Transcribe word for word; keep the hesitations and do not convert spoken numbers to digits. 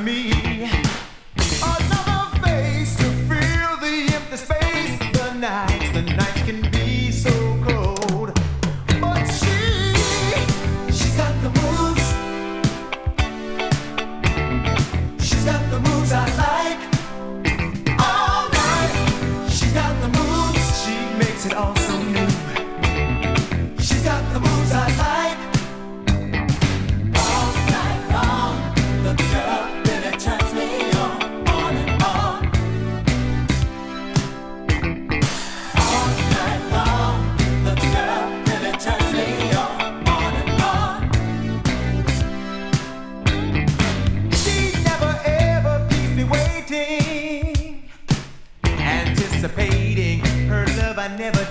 me. Another face to fill the empty space. The nights, the nights can be so cold. But she, she's got the moves. She's got the moves I like. All night, she's got the moves. She makes it all so new. She's got the moves I like. All night long, the girl really turns me on, on and on. All night long, the girl really turns me on, on and on. She never ever keeps me waiting, anticipating her love I never